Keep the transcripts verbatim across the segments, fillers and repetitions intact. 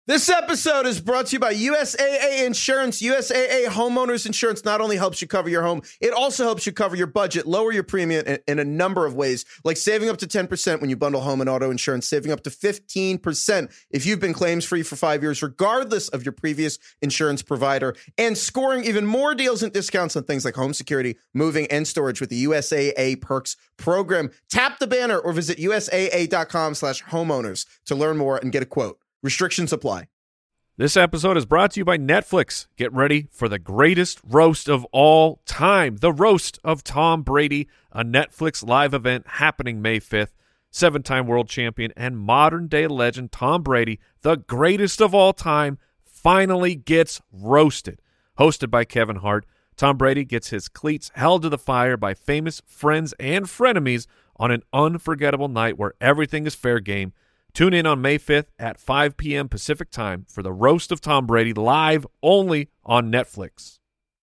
This episode is brought to you by U S A A Insurance. U S A A Homeowners Insurance not only helps you cover your home, it also helps you cover your budget, lower your premium in, in a number of ways, like saving up to ten percent when you bundle home and auto insurance, saving up to fifteen percent if you've been claims-free for five years, regardless of your previous insurance provider, and scoring even more deals and discounts on things like home security, moving, and storage with the U S A A Perks program. Tap the banner or visit usaa.com slash homeowners to learn more and get a quote. Restrictions apply. This episode is brought to you by Netflix. Get ready for the greatest roast of all time, the roast of Tom Brady, a Netflix live event happening May fifth. Seven-time world champion and modern-day legend Tom Brady, the greatest of all time, finally gets roasted. Hosted by Kevin Hart, Tom Brady gets his cleats held to the fire by famous friends and frenemies on an unforgettable night where everything is fair game. Tune in on May fifth at five p.m. Pacific Time for the Roast of Tom Brady, live only on Netflix.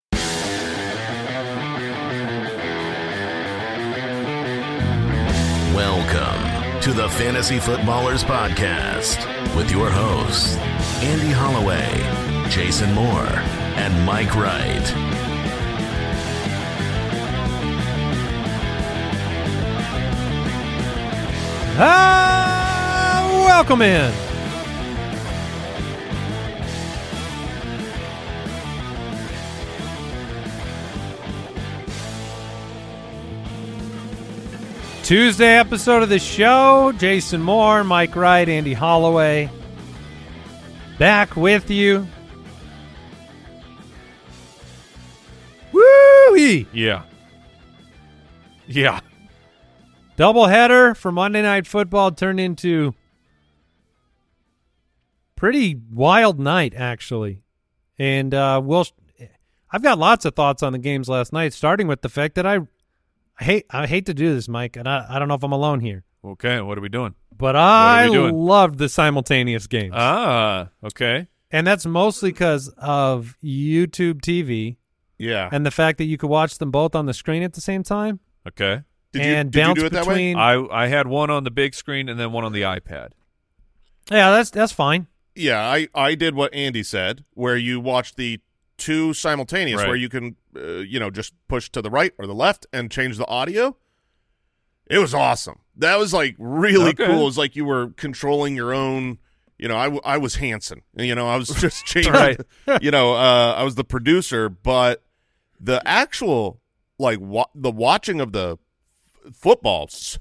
Welcome to the Fantasy Footballers Podcast with your hosts, Andy Holloway, Jason Moore, and Mike Wright. Ah! Welcome in. Tuesday episode of the show. Jason Moore, Mike Wright, Andy Holloway. Back with you. Woo-wee! Yeah. Yeah. Doubleheader for Monday Night Football turned into pretty wild night, actually. And uh, we'll, I've got lots of thoughts on the games last night, starting with the fact that I, I hate I hate to do this, Mike, and I, I don't know if I'm alone here. Okay, what are we doing? But I doing? loved the simultaneous games. Ah, okay. And that's mostly because of YouTube T V. Yeah. And the fact that you could watch them both on the screen at the same time. Okay. Did you, and did bounce you do it that way? between. I, I had one on the big screen and then one on the iPad. Yeah, that's that's fine. Yeah, I, I did what Andy said, where you watch the two simultaneous, Right. where you can, uh, you know, just push to the right or the left and change the audio. It was awesome. That was, like, really Okay. cool. It was like you were controlling your own, you know, I, w- I was Hanson. You know, I was just changing, Right. you know, uh, I was the producer, but the actual, like, wa- the watching of the f- football s-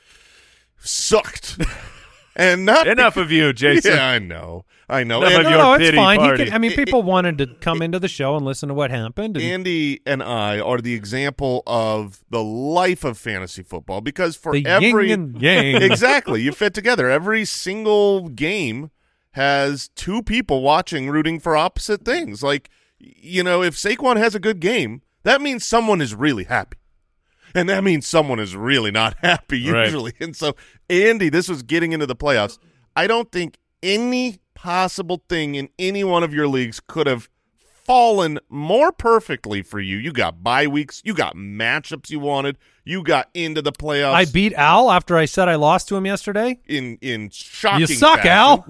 sucked. And not Enough of you, Jason. Yeah, I know. I know. Enough And of No, your no, it's pity fine. He party. can, I mean, people wanted to come into the show and listen to what happened. And, Andy and I are the example of the life of fantasy football because for the every yin and yang. exactly, you fit together. Every single game has two people watching, rooting for opposite things. Like, you know, if Saquon has a good game, that means someone is really happy. And that means someone is really not happy Right. usually. And so, Andy, this was getting into the playoffs. I don't think any possible thing in any one of your leagues could have fallen more perfectly for you. You got bye weeks. You got matchups you wanted. You got into the playoffs. I beat Al after I said I lost to him yesterday. in in shocking You suck, fashion. Al.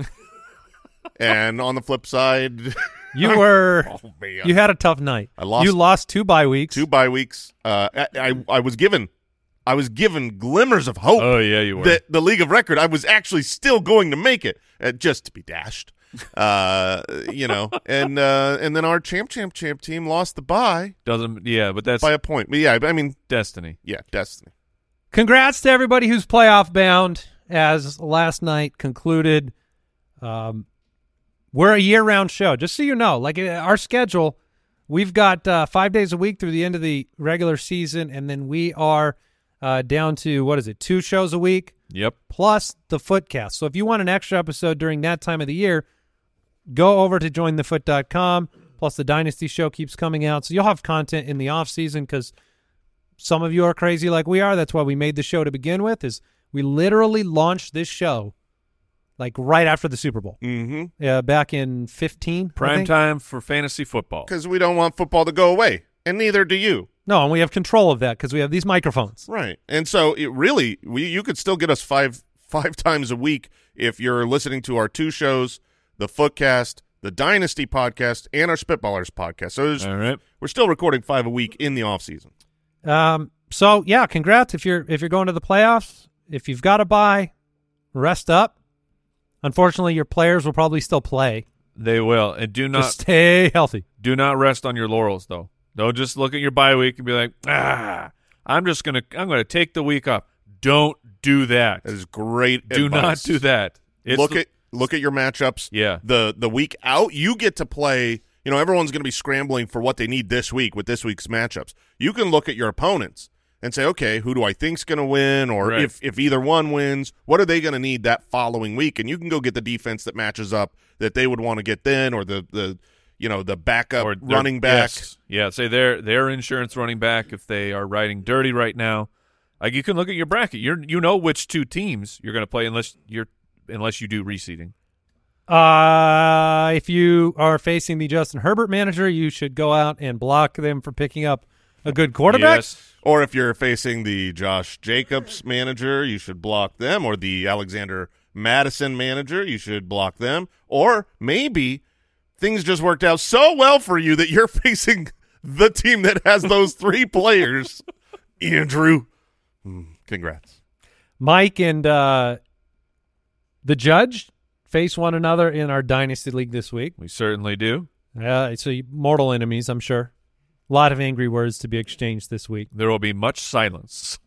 And on the flip side, You were oh, man. you had a tough night. I lost- You lost two bye weeks. two bye weeks. Uh, I, I I was given I was given glimmers of hope. Oh, yeah, you were. That the league of record, I was actually still going to make it, uh, just to be dashed. Uh, you know, and uh, and then our champ, champ, champ team lost the bye Doesn't, yeah, but that's by a point. But yeah, I mean, destiny. yeah, destiny. Congrats to everybody who's playoff bound. As last night concluded, um, we're a year-round show. Just so you know, like uh, our schedule, we've got uh, five days a week through the end of the regular season, and then we are uh, down to, what is it, two shows a week Yep. plus the Footcast. So if you want an extra episode during that time of the year, go over to join the foot dot com. Plus the Dynasty show keeps coming out, so you'll have content in the off season because some of you are crazy like we are. That's why we made the show to begin with. Is we literally launched this show like right after the Super Bowl, Mm-hmm. uh, back in fifteen. I Prime think. time for fantasy football. Because we don't want football to go away, and neither do you. No, and we have control of that because we have these microphones. Right. And so it really, we you could still get us five five times a week if you're listening to our two shows the Footcast, the Dynasty podcast, and our Spitballers podcast. So there's, All right. we're still recording five a week in the off season. Um. So yeah, congrats if you're if you're going to the playoffs. If you've got to bye, rest up. Unfortunately, your players will probably still play. They will. And do not Just stay healthy. do not rest on your laurels, though. Don't just look at your bye week and be like, ah, I'm just gonna I'm gonna take the week off. Don't do that. That is great Do advice. not do that. It's look the- at look at your matchups. Yeah. The the week out, you get to play. You know, everyone's going to be scrambling for what they need this week with this week's matchups. You can look at your opponents and say, okay, who do I think's going to win? Or Right. if, if either one wins, what are they going to need that following week? And you can go get the defense that matches up that they would want to get then, or the, the you know, the backup or their- running back. yes. Yeah, say their their insurance running back if they are riding dirty right now. Like you can look at your bracket. You you know which two teams you're going to play unless you're unless you do reseeding. Uh, if you are facing the Justin Herbert manager, you should go out and block them for picking up a good quarterback. Yes. Or if you're facing the Josh Jacobs manager, you should block them. Or the Alexander Madison manager, you should block them. Or maybe things just worked out so well for you that you're facing the team that has those three players. Andrew, mm, congrats. Mike and uh, the judge face one another in our Dynasty League this week. We certainly do. Uh, so you- mortal enemies, I'm sure. A lot of angry words to be exchanged this week. There will be much silence.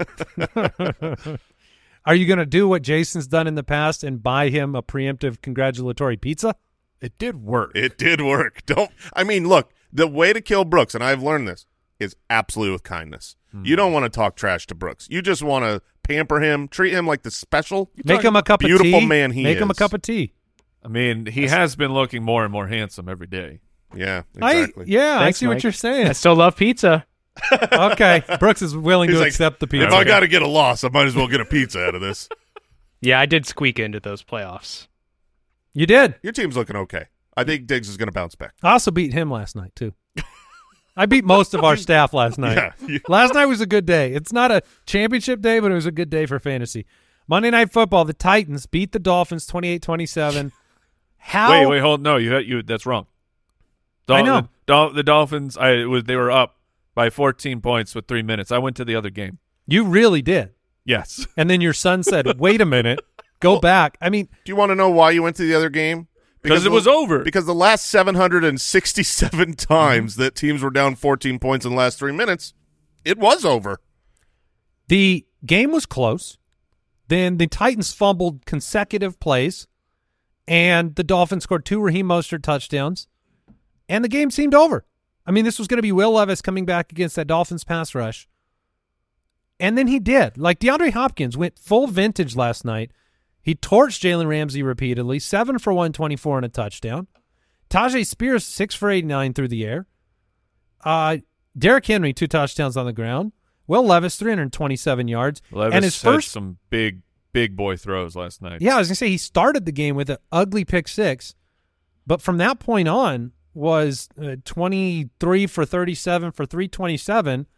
Are you going to do what Jason's done in the past and buy him a preemptive congratulatory pizza? It did work. It did work. Don't. I mean, look, the way to kill Brooks, and I've learned this, is absolutely with kindness. You don't want to talk trash to Brooks. You just want to pamper him, treat him like the special, Make him a cup of tea. beautiful man he Make him a is. cup of tea. I mean, he has been looking more and more handsome every day. Yeah, exactly. I, yeah, Thanks, I see what Mike. you're saying. I still love pizza. Okay, Brooks is willing He's to like, accept the If pizza. I got to get a loss, I might as well get a pizza out of this. Yeah, I did squeak into those playoffs. You did. Your team's looking okay. I think Diggs is going to bounce back. I also beat him last night, too. I beat most of our staff last night. Yeah, you- Last night was a good day. It's not a championship day, but it was a good day for fantasy. Monday Night Football, the Titans beat the Dolphins twenty-eight twenty-seven. How? Wait, wait, hold. No, you you. That's wrong. I know. The, Dol- the Dolphins. I it was they were up by fourteen points with three minutes. I went to the other game. You really did. Yes. And then your son said, wait a minute, go back. I mean, Do you want to know why you went to the other game? Because it the- was over. Because the last seven hundred sixty-seven times that teams were down fourteen points in the last three minutes, it was over. the game was close. Then the Titans fumbled consecutive plays, and the Dolphins scored two Raheem Mostert touchdowns, and the game seemed over. I mean, this was going to be Will Levis coming back against that Dolphins pass rush. And then he did. Like DeAndre Hopkins went full vintage last night. He torched Jalen Ramsey repeatedly, seven for one twenty-four and a touchdown. Tajay Spears, six for eighty-nine through the air. Uh, Derrick Henry, two touchdowns on the ground. Will Levis, three hundred twenty-seven yards. Levis and his had first, some big big boy throws last night. yeah, I was going to say he started the game with an ugly pick six, but from that point on was uh, twenty-three for thirty-seven for three twenty-seven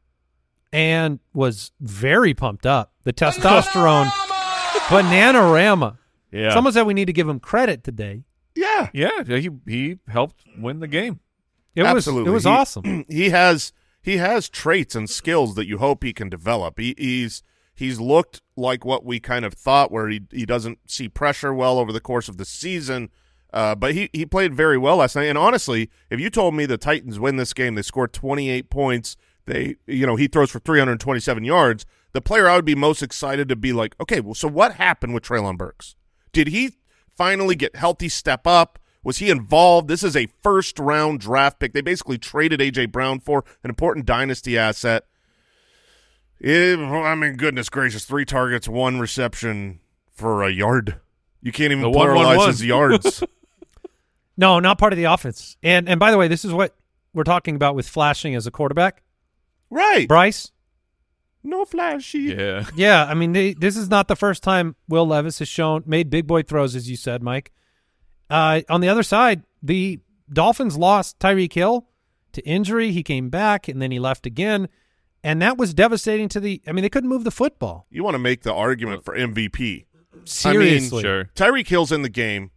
and was very pumped up. The testosterone Bananarama. Yeah. Someone said we need to give him credit today. Yeah. Yeah, he he helped win the game. It Absolutely. was it was He- awesome. He has he has traits and skills that you hope he can develop. He, he's he's looked like what we kind of thought, where he he doesn't see pressure well over the course of the season. Uh, but he, he played very well last night. And honestly, if you told me the Titans win this game, they score twenty-eight points, they you know he throws for three hundred twenty-seven yards, the player I would be most excited to be like, okay, well, so what happened with Treylon Burks? Did he finally get healthy, step up? Was he involved? This is a first-round draft pick. They basically traded A J. Brown for an important dynasty asset. It, I mean, goodness gracious, three targets, one reception for a yard. You can't even The one, one, pluralize one. his yards. No, not part of the offense. And and by the way, this is what we're talking about with flashing as a quarterback. Right. Bryce? No flashy. Yeah. Yeah, I mean, they, this is not the first time Will Levis has shown, made big boy throws, as you said, Mike. Uh, on the other side, the Dolphins lost Tyreek Hill to injury. He came back, and then he left again, and that was devastating to the – I mean, they couldn't move the football. You want to make the argument for M V P. Seriously. Sure. Tyreek Hill's in the game.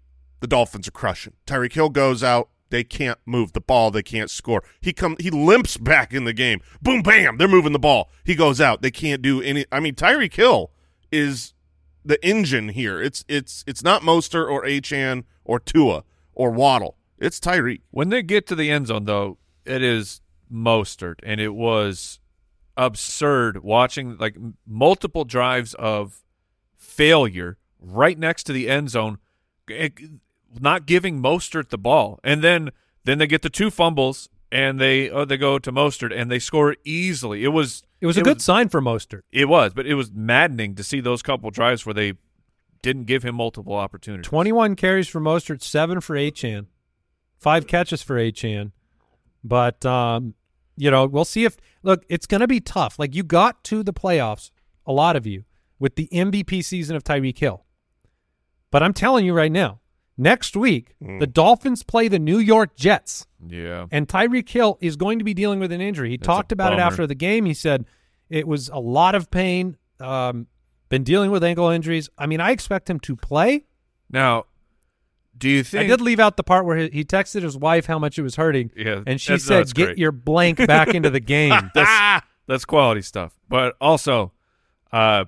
the Dolphins are crushing. Tyreek Hill goes out. They can't move the ball. They can't score. He come. He limps back in the game. Boom, bam. They're moving the ball. He goes out. They can't do any. I mean, Tyreek Hill is the engine here. It's it's it's not Mostert or Achane or Tua or Waddle. It's Tyreek. When they get to the end zone, though, it is Mostert, and it was absurd watching like multiple drives of failure right next to the end zone. It, not giving Mostert the ball, and then then they get the two fumbles, and they oh, they go to Mostert, and they score easily. It was It was a it good was, sign for Mostert. It was, but it was maddening to see those couple drives where they didn't give him multiple opportunities. twenty-one carries for Mostert, seven for Achane, five catches for Achane. But, um, you know, we'll see if – look, it's going to be tough. Like, you got to the playoffs, a lot of you, with the M V P season of Tyreek Hill. But I'm telling you right now, next week, mm. the Dolphins play the New York Jets. Yeah. And Tyreek Hill is going to be dealing with an injury. He That's talked about bummer. it after the game. He said it was a lot of pain, um, been dealing with ankle injuries. I mean, I expect him to play. Now, do you think – I did leave out the part where he, he texted his wife how much it was hurting, yeah, and she that's, said, that's get great. your blank back into the game. That's, that's quality stuff. But also, uh,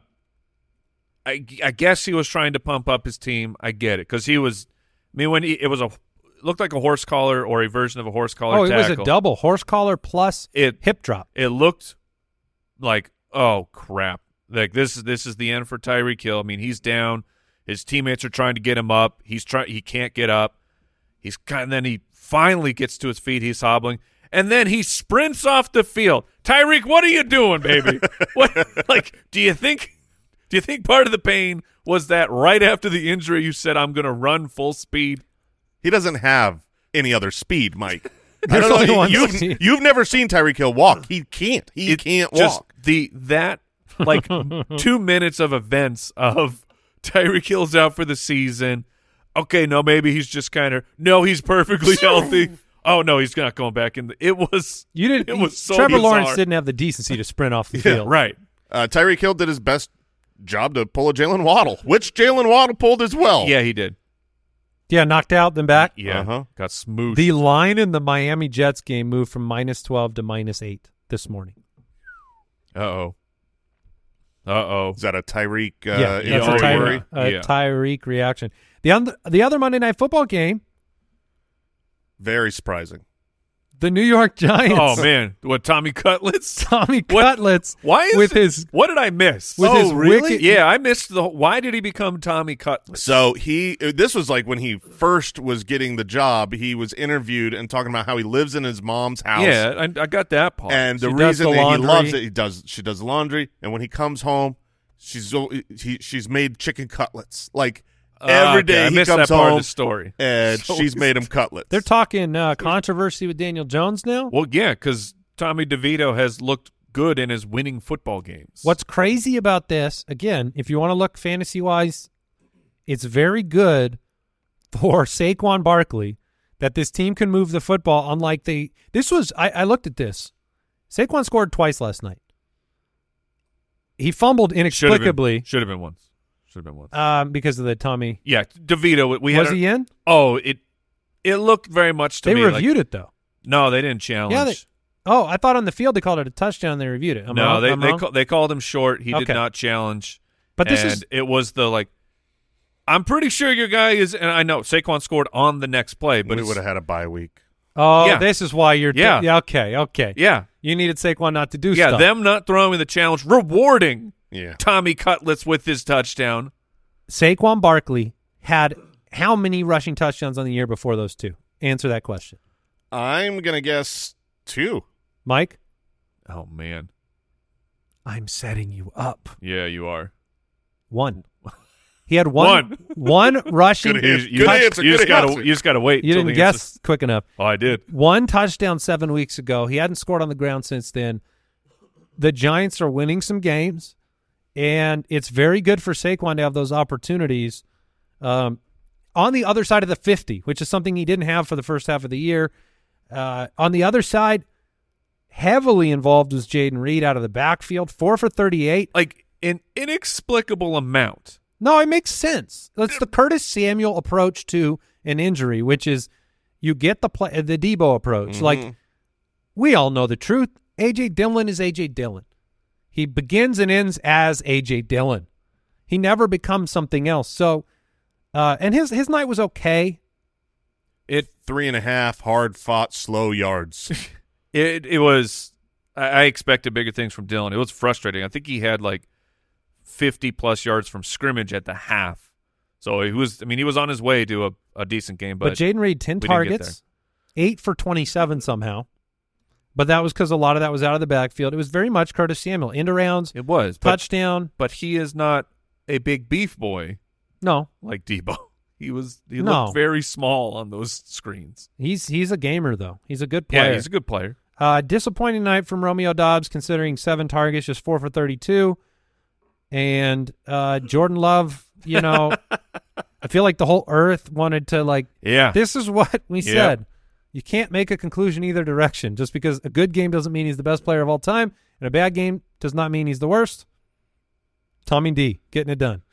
I, I guess he was trying to pump up his team. I get it because he was – I mean, when he, it was a – looked like a horse collar or a version of a horse collar Oh, it tackle. was a double horse collar plus it, hip drop. It looked like, oh, crap. Like, this is this is the end for Tyreek Hill. I mean, he's down. His teammates are trying to get him up. He's trying. He can't get up. He's kind. And then he finally gets to his feet. He's hobbling, and then he sprints off the field. Tyreek, what are you doing, baby? What? Like, do you think? Do you think part of the pain was that right after the injury you said I'm going to run full speed? He doesn't have any other speed, Mike. I There's don't only know. one You've, speed. you've never seen Tyreek Hill walk. He can't. He It can't just, walk. The that like two minutes of events of Tyreek Hill's out for the season. Okay, no, maybe he's just kind of no, he's perfectly healthy. Oh no, he's not going back in. The, it was You didn't. It was so Trevor bizarre. Lawrence didn't have the decency to sprint off the field. right. Uh, Tyreek Hill did his best job to pull a Jalen Waddle, which Jalen Waddle pulled as well. Yeah, he did. Yeah, knocked out, then back. Yeah, Uh-huh. got smoothed. The line in the Miami Jets game moved from minus twelve to minus eight this morning. Uh oh. Uh oh. Is that a Tyreek uh, yeah, yeah, that's a, oh, Tyre- worry. a Yeah. Tyreek reaction. The un- the other Monday Night Football game, Very surprising. the New York Giants. Oh man, what Tommy Cutlets? Tommy What- Cutlets. Why is with it- his What did I miss? with Oh, his really? wicked? Yeah, I missed the. Why did he become Tommy Cutlets? So he, this was like when he first was getting the job. He was interviewed and talking about how he lives in his mom's house. Yeah, I, I got that part. And the She does reason the that he laundry. loves it, he does. She does the laundry, and when he comes home, she's he, she's made chicken cutlets. Like Uh, every okay, day I he missed comes that part home, of the story. and So she's made him cutlets. They're talking uh, controversy with Daniel Jones now. Well, yeah, because Tommy DeVito has looked good in his winning football games. What's crazy about this, again, if you want to look fantasy-wise, it's very good for Saquon Barkley that this team can move the football, unlike they – this was – I looked at this. Saquon scored twice last night. He fumbled inexplicably Should have been once. Should have been once. um, because of the Tommy. Yeah, DeVito. We had Was a- he in? Oh, it it looked very much to They me reviewed like, it, though. No, they didn't challenge. Yeah, they, oh, I thought on the field they called it a touchdown. They reviewed it. I'm no, wrong? they I'm they wrong? ca- they called him short. He Okay. did not challenge. But this and is it was the like. I'm pretty sure your guy is, and I know Saquon scored on the next play, but but we it's- would have had a bye week. oh, Yeah. this is why you're Yeah. yeah okay okay yeah, you needed Saquon not to do yeah, stuff. them not throwing the challenge, rewarding Yeah, Tommy Cutlets with his touchdown. Saquon Barkley had how many rushing touchdowns on the year before those two? Answer that question, I'm gonna guess two. Mike. Oh man, I'm setting you up. yeah, you are. One. He had one one rushing. Good You, answer. you, Good you answer. just Good gotta answer. you just gotta wait. You till didn't the answer- guess quick enough. Oh, I did. One touchdown seven weeks ago. He hadn't scored on the ground since then. The Giants are winning some games, and it's very good for Saquon to have those opportunities. Um, on the other side of the fifty, which is something he didn't have for the first half of the year. Uh, on the other side, heavily involved was Jaden Reed out of the backfield, four for thirty-eight. Like an inexplicable amount. No, it makes sense. That's the Curtis Samuel approach to an injury, which is you get the play, the Debo approach. Mm-hmm. Like, we all know the truth. A J. Dillon is A J. Dillon. He begins and ends as A J. Dillon. He never becomes something else. So, uh, and his his night was okay. It three and a half hard fought slow yards. It it was. I I expected bigger things from Dillon. It was frustrating. I think he had like fifty plus yards from scrimmage at the half. So he was. I mean, he was on his way to a, a decent game. But, But Jaden Reed, ten we didn't get targets, eight for twenty-seven somehow. But that was because a lot of that was out of the backfield. It was very much Curtis Samuel. End arounds, it was but, touchdown. But he is not a big beef boy No, like Debo. He was. He No. looked very small on those screens. he's he's a gamer, though. He's a good player. Yeah, he's a good player. Uh, disappointing night from Romeo Doubs, considering seven targets, just four for thirty-two. And uh, Jordan Love, you know, I feel like the whole earth wanted to, like, Yeah. this is what we Yeah. said. You can't make a conclusion either direction. Just because a good game doesn't mean he's the best player of all time, and a bad game does not mean he's the worst. Tommy D, getting it done.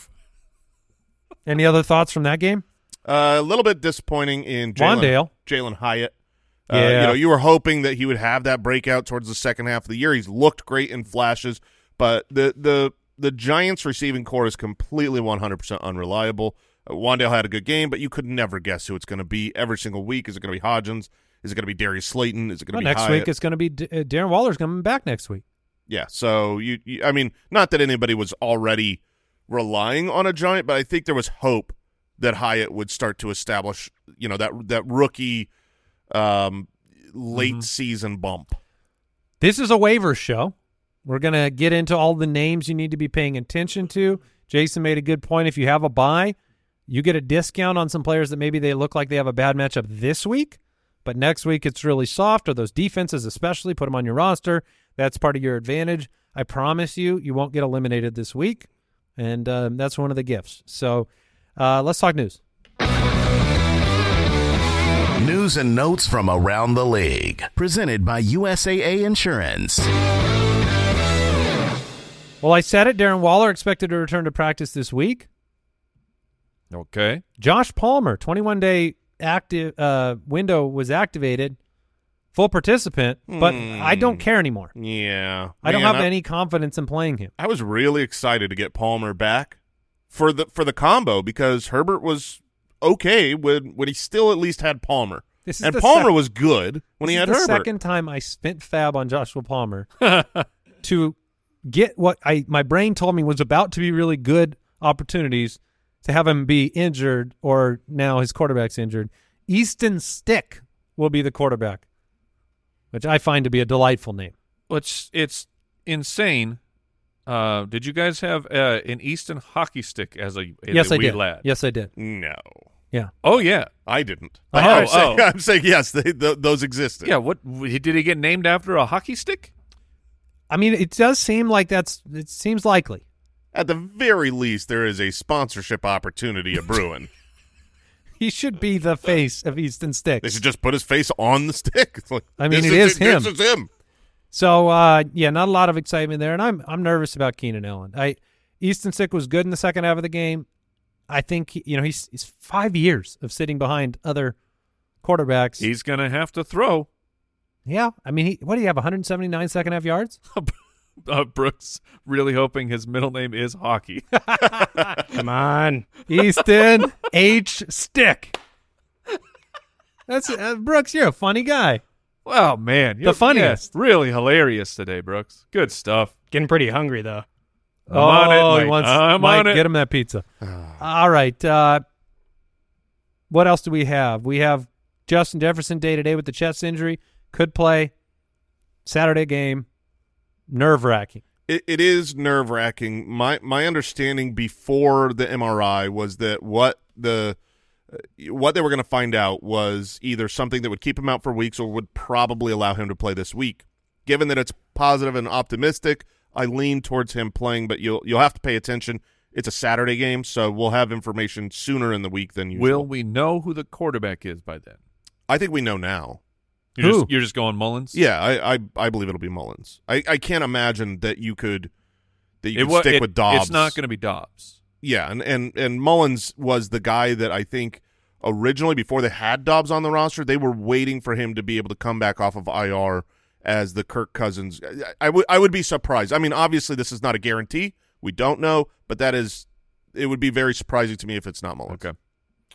Any other thoughts from that game? Uh, a little bit disappointing in Jalen Wandale. Jalen Hyatt. Uh, Yeah. You know, you were hoping that he would have that breakout towards the second half of the year. He's looked great in flashes, but the the the Giants receiving core is completely one hundred percent unreliable. Uh, Wandale had a good game, but you could never guess who it's going to be every single week. Is it going to be Hodgins? Is it going to be Darius Slayton? Is it going to Well, be next Hyatt? week it's going to be D- uh, Darren Waller's coming back next week. Yeah, so you, you, I mean, not that anybody was already relying on a Giant, but I think there was hope that Hyatt would start to establish, you know, that that rookie um, late Mm-hmm. season bump. This is a waiver show. We're going to get into all the names you need to be paying attention to. Jason made a good point. If you have a bye, you get a discount on some players that maybe they look like they have a bad matchup this week, but next week it's really soft, or those defenses especially, put them on your roster. That's part of your advantage. I promise you, you won't get eliminated this week, and um, that's one of the gifts. So uh, let's talk news. News and notes from around the league. Presented by U S A A Insurance. Well, I said it. Darren Waller expected to return to practice this week. Okay. Josh Palmer, twenty-one day active uh, window was activated, full participant, but I don't care anymore. Yeah. I don't Man, have any confidence in playing him. I was really excited to get Palmer back for the for the combo because Herbert was okay when when he still at least had Palmer. This is and the Palmer sec- was good when This he is had the Herbert. second time I spent fab on Joshua Palmer to get what I my brain told me was about to be really good opportunities to have him be injured, or now his quarterback's injured. Easton Stick will be the quarterback, which I find to be a delightful name. Which it's insane. Uh, did you guys have uh, an Easton hockey stick as a, as yes, a I wee did. lad? Yes, I did. No. Yeah. Oh yeah. I didn't. Oh, I'm, saying, oh. I'm saying yes, they, th- those existed. Yeah. What did he get named after? A hockey stick? I mean, it does seem like that's. It seems likely. At the very least, there is a sponsorship opportunity of Bruin. He should be the face of Easton Stick. They should just put his face on the stick. It's like, I mean, this it is him. This is him. So, uh, yeah, not a lot of excitement there, and I'm I'm nervous about Keenan Allen. I Easton Stick was good in the second half of the game. I think he, you know he's he's five years of sitting behind other quarterbacks. He's gonna have to throw. yeah, I mean, he, what do you have? one hundred seventy-nine second half yards. Uh, Brooks really hoping his middle name is Hockey. Come on. Easton H Stick. That's uh, Brooks. You're a funny guy. Wow, man, The You're- funniest. yeah, really hilarious today, Brooks. Good stuff. Getting pretty hungry, though. I'm on it, Oh, he Mike. wants I'm Mike, on it. get him that pizza. All right. Uh, what else do we have? We have Justin Jefferson day to day with the chest injury. Could play Saturday game. Nerve wracking. It, it is nerve wracking. My my understanding before the M R I was that what the uh, what they were going to find out was either something that would keep him out for weeks or would probably allow him to play this week. Given that it's positive and optimistic, I lean towards him playing, but you'll you'll have to pay attention. It's a Saturday game, so we'll have information sooner in the week than usual. Will we know who the quarterback is by then? I think we know now. You're, Who? Just, you're just going Mullins? Yeah, I I, I believe it'll be Mullins. I, I can't imagine that you could that you It, could wa- stick it- with Dobbs. It's not going to be Dobbs. Yeah, and, and, and Mullins was the guy that I think originally, before they had Dobbs on the roster, they were waiting for him to be able to come back off of I R as the Kirk Cousins. I, I would I would be surprised. I mean, obviously, this is not a guarantee. We don't know, but that is it would be very surprising to me if it's not Mullins. Okay.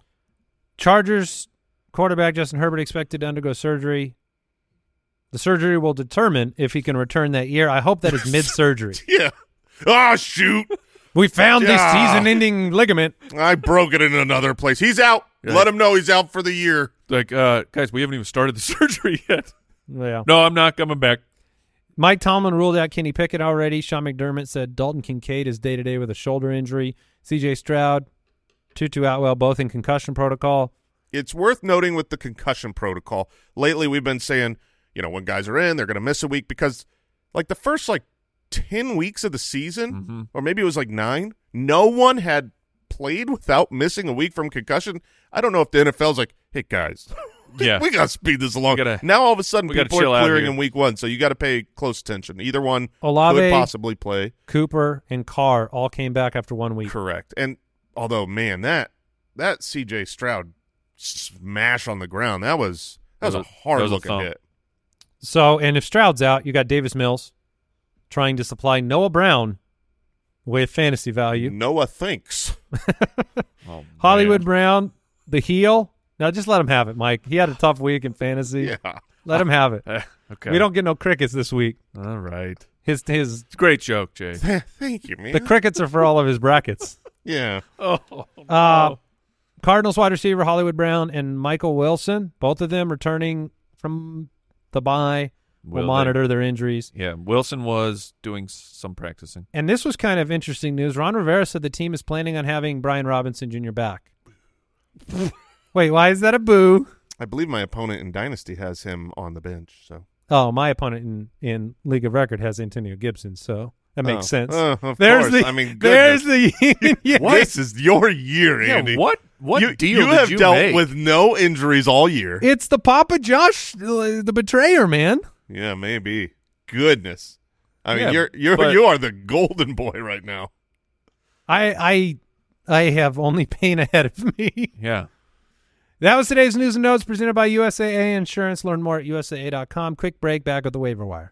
Chargers quarterback Justin Herbert expected to undergo surgery. The surgery will determine if he can return that year. I hope that is mid-surgery. Yeah. Oh, shoot. We found Yeah. this season-ending ligament. I broke it in another place. He's out. Yeah. Let him know he's out for the year. Like, uh, guys, we haven't even started the surgery yet. Yeah. No, I'm not coming back. Mike Tomlin ruled out Kenny Pickett already. Sean McDermott said Dalton Kincaid is day-to-day with a shoulder injury. C J Stroud, Tutu Atwell, both in concussion protocol. It's worth noting with the concussion protocol. Lately, we've been saying, you know, when guys are in, they're going to miss a week because, like, the first, like, ten weeks of the season, Mm-hmm. or maybe it was like nine, no one had played without missing a week from concussion. I don't know if the N F L's like, hey, guys, Yeah. we got to speed this along. We gotta- now, all of a sudden, we gotta people chill are out clearing here. in week one, so you got to pay close attention. Either one Olave, could possibly play. Cooper, and Carr all came back after one week. Correct. And although, man, that that C J Stroud smash on the ground, that was that was, That a was a- that was a hard-looking thump. hit. So, and if Stroud's out, you got Davis Mills trying to supply Noah Brown with fantasy value. Noah thinks. Oh, Hollywood man. Brown, the heel. Now, just let him have it, Mike. He had a tough week in fantasy. Yeah. Let him have it. Eh, okay. We don't get no crickets this week. All right. His his It's a great joke, Jay. Thank you, man. the crickets are for all of his brackets. yeah. Oh, Uh, Cardinals wide receiver Hollywood Brown and Michael Wilson, both of them returning from the bye. We'll Will monitor their injuries. yeah. Wilson was doing s- some practicing. And this was kind of interesting news. Ron Rivera said the team is planning on having Brian Robinson Junior back. Wait, why is that a boo? I believe my opponent in Dynasty has him on the bench. So Oh, my opponent in, in League of Record has Antonio Gibson, so that makes Oh. sense. Uh, of there's course. the I mean, there's goodness. the yeah. This is your year, Yeah, Andy. what what you, deal you did have you dealt make? with no injuries all year. It's the Papa Josh, uh, the betrayer, man. Yeah, maybe. Goodness. I mean, Yeah, you're you're but- you are the golden boy right now. I I I have only pain ahead of me. Yeah. That was today's news and notes presented by U S A A Insurance. Learn more at U S A A dot com. Quick break, back with the waiver wire.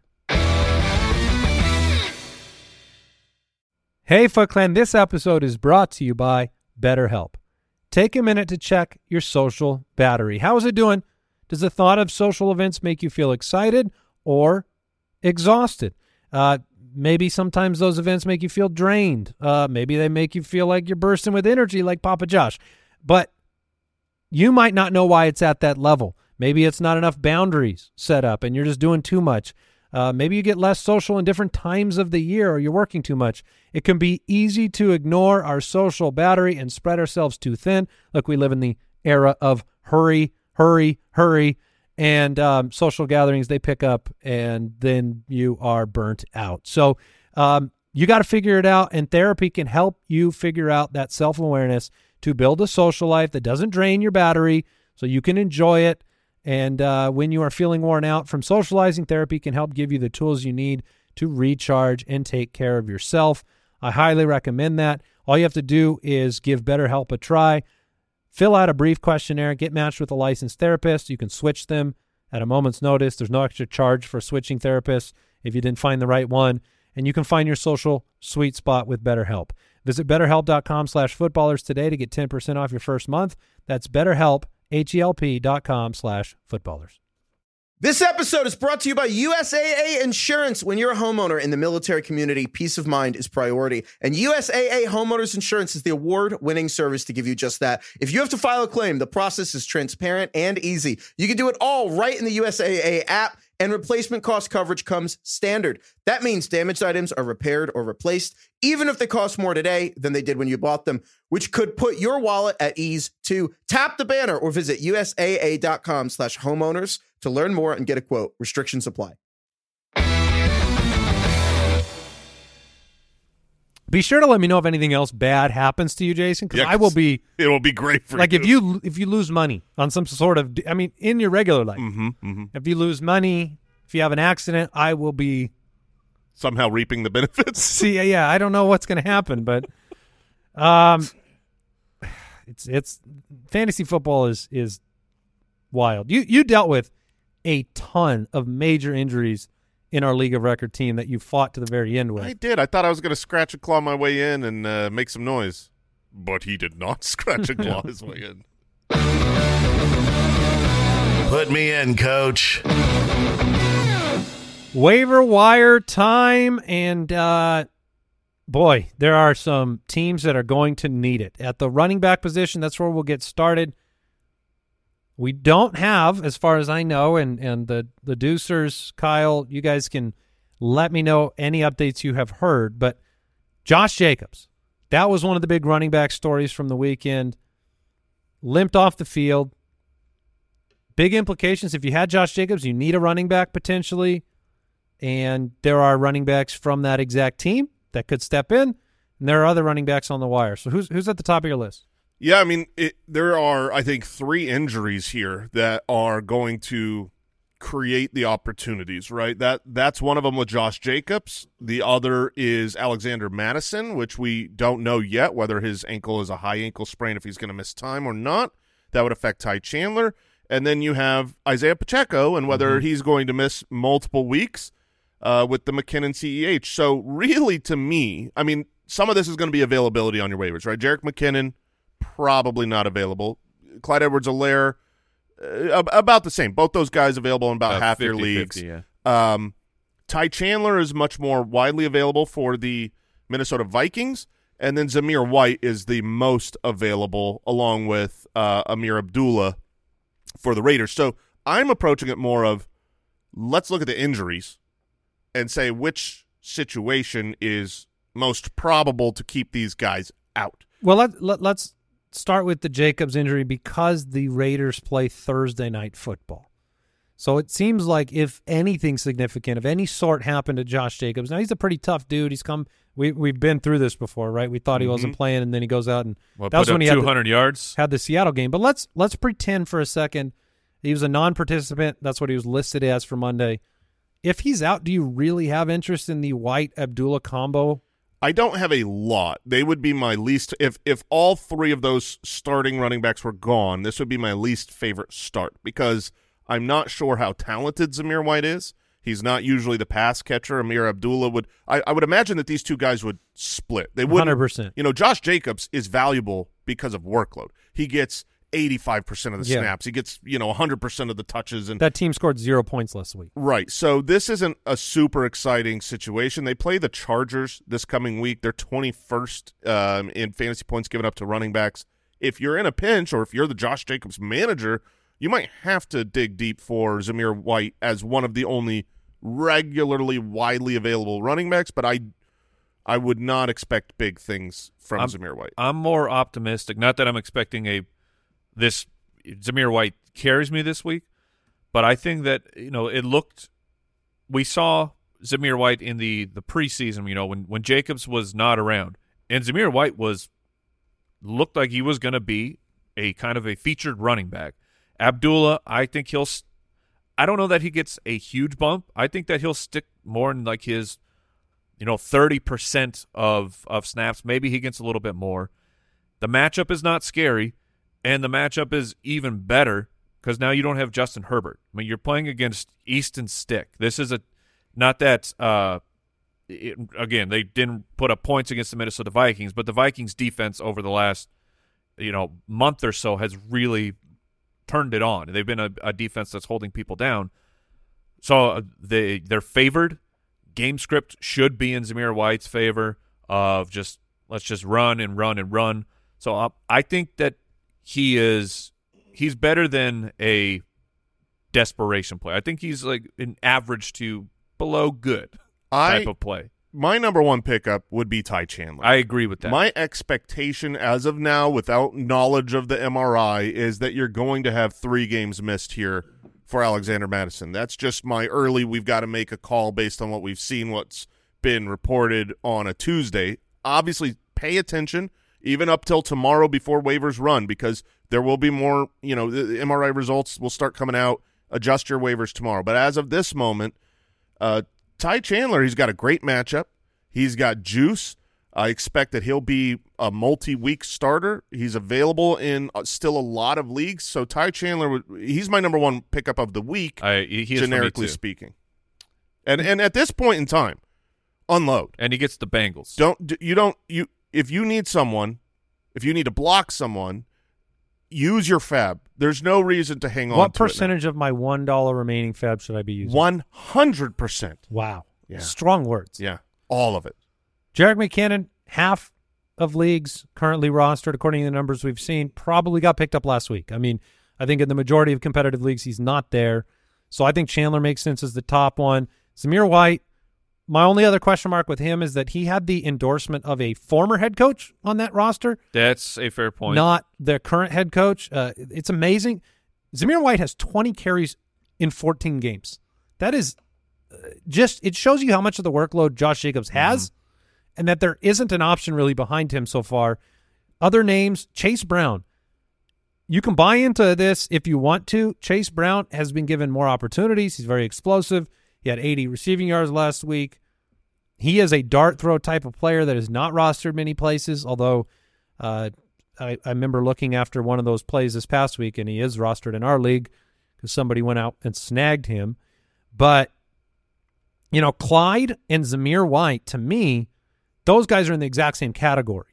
Hey, Foot Clan, this episode is brought to you by BetterHelp. Take a minute to check your social battery. How is it doing? Does the thought of social events make you feel excited or exhausted? Uh, maybe sometimes those events make you feel drained. Uh, maybe they make you feel like you're bursting with energy like Papa Josh. But you might not know why it's at that level. Maybe it's not enough boundaries set up and you're just doing too much. Uh, maybe you get less social in different times of the year or you're working too much. It can be easy to ignore our social battery and spread ourselves too thin. Look, we live in the era of hurry, hurry, hurry, and um, social gatherings, they pick up and then you are burnt out. So um, you got to figure it out, and therapy can help you figure out that self-awareness to build a social life that doesn't drain your battery so you can enjoy it. And uh, when you are feeling worn out from socializing, therapy can help give you the tools you need to recharge and take care of yourself. I highly recommend that. All you have to do is give BetterHelp a try. Fill out a brief questionnaire, get matched with a licensed therapist. You can switch them at a moment's notice. There's no extra charge for switching therapists if you didn't find the right one. And you can find your social sweet spot with BetterHelp. Visit BetterHelp.com slash footballers today to get ten percent off your first month. That's BetterHelp, H-E-L-P dot com slash footballers. This episode is brought to you by U S A A Insurance. When you're a homeowner in the military community, peace of mind is priority. And U S A A Homeowners Insurance is the award-winning service to give you just that. If you have to file a claim, the process is transparent and easy. You can do it all right in the U S A A app, and replacement cost coverage comes standard. That means damaged items are repaired or replaced, even if they cost more today than they did when you bought them, which could put your wallet at ease too. Tap the banner or visit U S A A dot com slash homeowners to learn more and get a quote. Restrictions apply. Be sure to let me know if anything else bad happens to you, Jason, because Yeah, I will be It'll be great for like you. if you if you lose money on some sort of, I mean, in your regular life, Mm-hmm, mm-hmm. if you lose money, if you have an accident, I will be. somehow reaping the benefits. See, yeah, I don't know what's going to happen, but um, it's it's fantasy football is is wild. You you dealt with a ton of major injuries in our league of record team that you fought to the very end with. I did. I thought I was going to scratch and claw my way in and uh, make some noise, but he did not scratch and claw his way in. Put me in, coach. Waiver wire time, and uh, boy, there are some teams that are going to need it. At the running back position, that's where we'll get started. We don't have, as far as I know, and, and the, the Deucers, Kyle, you guys can let me know any updates you have heard, but Josh Jacobs, that was one of the big running back stories from the weekend. Limped off the field. Big implications. If you had Josh Jacobs, you need a running back potentially, and there are running backs from that exact team that could step in, and there are other running backs on the wire. So who's who's at the top of your list? Yeah, I mean, it, there are, I think, three injuries here that are going to create the opportunities, right? That That's one of them with Josh Jacobs. The other is Alexander Madison, which we don't know yet whether his ankle is a high ankle sprain, if he's going to miss time or not. That would affect Ty Chandler. And then you have Isaiah Pacheco and whether mm-hmm. he's going to miss multiple weeks uh, with the McKinnon C E H. So really, to me, I mean, some of this is going to be availability on your waivers, right? Jerick McKinnon, probably not available. Clyde Edwards-Helaire, uh, about the same. Both those guys available in about uh, half fifty, your leagues. fifty, yeah. um, Ty Chandler is much more widely available for the Minnesota Vikings, and then Zamir White is the most available, along with uh, Amir Abdullah for the Raiders. So I'm approaching it more of, let's look at the injuries and say which situation is most probable to keep these guys out. Well, let, let, let's start with the Jacobs injury because the Raiders play Thursday night football. So it seems like if anything significant of any sort happened to Josh Jacobs, now he's a pretty tough dude. He's come we we've been through this before, right? We thought he mm-hmm. wasn't playing, and then he goes out and well, that was when he had two hundred the, yards. Had the Seattle game. But let's let's pretend for a second he was a non-participant. That's what he was listed as for Monday. If he's out, do you really have interest in the White Abdullah combo? I don't have a lot. They would be my least if if all three of those starting running backs were gone, this would be my least favorite start because I'm not sure how talented Zamir White is. He's not usually the pass catcher. Amir Abdullah would I, I would imagine that these two guys would split. They would one hundred percent. You know, Josh Jacobs is valuable because of workload. He gets eighty-five percent of the yeah. snaps. He gets, you know, one hundred percent of the touches. And that team scored zero points last week. Right. So this isn't a super exciting situation. They play the Chargers this coming week. They're twenty-first um, in fantasy points given up to running backs. If you're in a pinch or if you're the Josh Jacobs manager, you might have to dig deep for Zamir White as one of the only regularly widely available running backs, but I I would not expect big things from I'm, Zamir White. I'm more optimistic. Not that I'm expecting a this Zamir White carries me this week, but I think that, you know, it looked we saw Zamir White in the the preseason, you know, when when Jacobs was not around, and Zamir White was looked like he was going to be a kind of a featured running back. Abdullah, I think he'll I don't know that he gets a huge bump. I think that he'll stick more in like his, you know, thirty percent of, of snaps. Maybe he gets a little bit more. The matchup is not scary, and the matchup is even better because now you don't have Justin Herbert. I mean, you're playing against Easton Stick. This is a not that uh, it, again, they didn't put up points against the Minnesota Vikings, but the Vikings defense over the last, you know, month or so has really turned it on. They've been a, a defense that's holding people down. So uh, they, they're favored. Game script should be in Zamir White's favor of just let's just run and run and run. So uh, I think that he is he's better than a desperation play. I think he's like an average to below good type I, of play. My number one pickup would be Ty Chandler. I agree with that. My expectation as of now, without knowledge of the M R I, is that you're going to have three games missed here for Alexander Madison. That's just my early, we've got to make a call based on what we've seen, what's been reported on a Tuesday. Obviously, pay attention even up till tomorrow before waivers run because there will be more, you know, the M R I results will start coming out. Adjust your waivers tomorrow. But as of this moment, uh, Ty Chandler, he's got a great matchup. He's got juice. I expect that he'll be a multi-week starter. He's available in uh, still a lot of leagues. So Ty Chandler, would, he's my number one pickup of the week, I, he is for me generically too. speaking. And and at this point in time, unload. And he gets the Bengals. Don't you don't you if you need someone, if you need to block someone, use your fab. There's no reason to hang on. What to it percentage of my one dollar remaining fab should I be using? One hundred percent. Wow. Yeah. Strong words. Yeah, all of it. Jerick McKinnon, half of leagues currently rostered, according to the numbers we've seen, probably got picked up last week. I mean, I think in the majority of competitive leagues, he's not there. So I think Chandler makes sense as the top one. Zamir White, my only other question mark with him is that he had the endorsement of a former head coach on that roster, That's a fair point. not the current head coach. Uh, it's amazing. Zamir White has twenty carries in fourteen games. That is uh, just – it shows you how much of the workload Josh Jacobs has mm-hmm. and that there isn't an option really behind him so far. Other names, Chase Brown. You can buy into this if you want to. Chase Brown has been given more opportunities. He's very explosive. He had eighty receiving yards last week. He is a dart throw type of player that is not rostered many places, although uh, I, I remember looking after one of those plays this past week, and he is rostered in our league because somebody went out and snagged him. But, you know, Clyde and Zamir White, to me, those guys are in the exact same category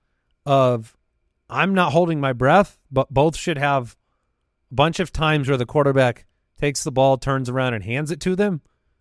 of I'm not holding my breath, but both should have a bunch of times where the quarterback takes the ball, turns around, and hands it to them.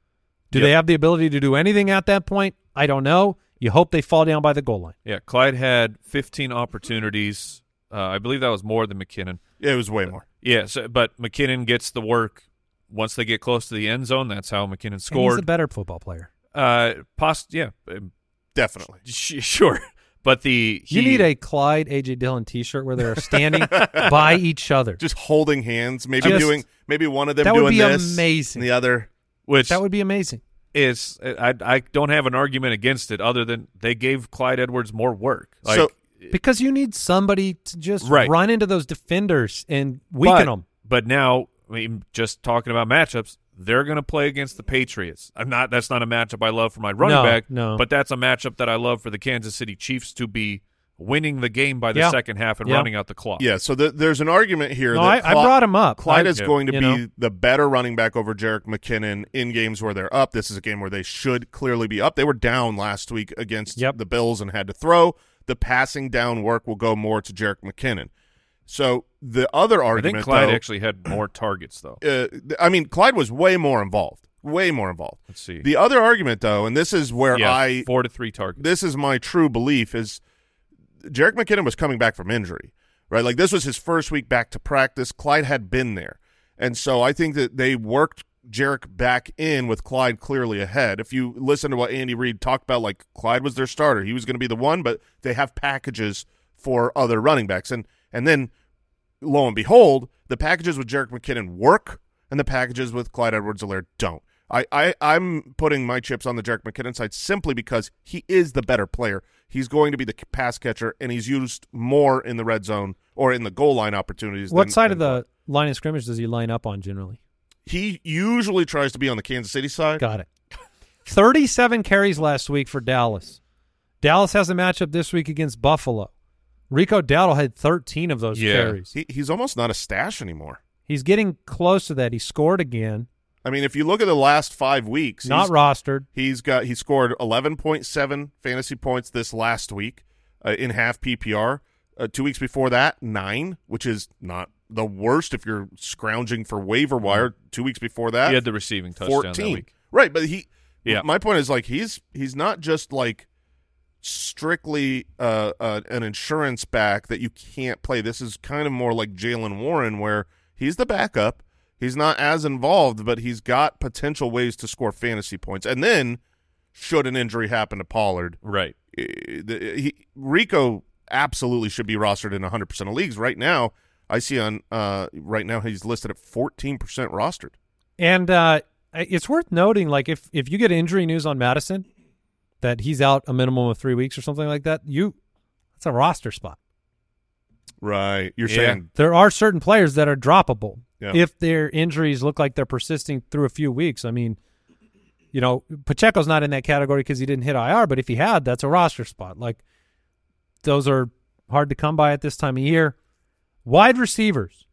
Do Yep. they have the ability to do anything at that point? I don't know. You hope they fall down by the goal line. Yeah, Clyde had fifteen opportunities. Uh, I believe that was more than McKinnon. It was way more. Yeah, so, but McKinnon gets the work once they get close to the end zone. That's how McKinnon And he's scored. a better football player. Uh, poss- yeah, um, Definitely. sh- sure. But the he, You need a Clyde A J Dillon T-shirt where they're standing by each other. Just holding hands, maybe Just- doing maybe one of them that would doing be this amazing. and the other. which That would be amazing. is I I don't have an argument against it other than they gave Clyde Edwards more work. Like, So- Because you need somebody to just Right. run into those defenders and weaken but, them. But now, I mean, just talking about matchups, they're going to play against the Patriots. I'm not. That's not a matchup I love for my running No, back. no. But that's a matchup that I love for the Kansas City Chiefs to be winning the game by the Yeah. second half and Yeah. running out the clock. Yeah, so the, there's an argument here No, that I, I Cly- brought him up. Clyde I- is going to you be know. the better running back over Jerick McKinnon in games where they're up. This is a game where they should clearly be up. They were down last week against Yep. the Bills and had to throw. The passing down work will go more to Jerick McKinnon. So the other I argument, think Clyde though, actually had more targets, though. uh, th- I mean, Clyde was way more involved, way more involved. Let's see. The other argument, though, and this is where yeah, I four to three targets. this is my true belief, is Jerick McKinnon was coming back from injury, right? Like, this was his first week back to practice. Clyde had been there. And so I think that they worked Jerick back in with Clyde clearly ahead. If you listen to what Andy Reid talked about, like, Clyde was their starter. He was going to be the one, but they have packages for other running backs. And and then, lo and behold, the packages with Jerick McKinnon work, and the packages with Clyde Edwards-Helaire don't. I, I, I'm putting my chips on the Jerick McKinnon side simply because he is the better player. He's going to be the pass catcher, and he's used more in the red zone or in the goal line opportunities. What than, side than of the line of scrimmage does he line up on generally? He usually tries to be on the Kansas City side. Got it. thirty-seven carries last week for Dallas. Dallas has a matchup this week against Buffalo. Rico Dowdle had thirteen of those Yeah. carries. He, he's almost not a stash anymore. He's getting close to that. He scored again. I mean, if you look at the last five weeks, Not he's, rostered. he's got he scored eleven point seven fantasy points this last week uh, in half P P R. Uh, two weeks before that, nine, which is not the worst if you're scrounging for waiver wire. Two weeks before that, He had the receiving touchdown that fourteen. week. Right, but he. Yeah. My point is, like, he's he's not just like strictly uh, uh, an insurance back that you can't play. This is kind of more like Jalen Warren, where he's the backup. He's not as involved, but he's got potential ways to score fantasy points. And then, should an injury happen to Pollard, Right. eh, the, he, Rico absolutely should be rostered in one hundred percent of leagues. Right now, I see on uh, right now he's listed at fourteen percent rostered. And uh, it's worth noting, like, if, if you get injury news on Madison, that he's out a minimum of three weeks or something like that, you that's a roster spot. Right. You're Yeah. saying There are certain players that are droppable Yeah. if their injuries look like they're persisting through a few weeks. I mean, you know, Pacheco's not in that category because he didn't hit I R, but if he had, that's a roster spot. Like, those are hard to come by at this time of year. Wide receivers.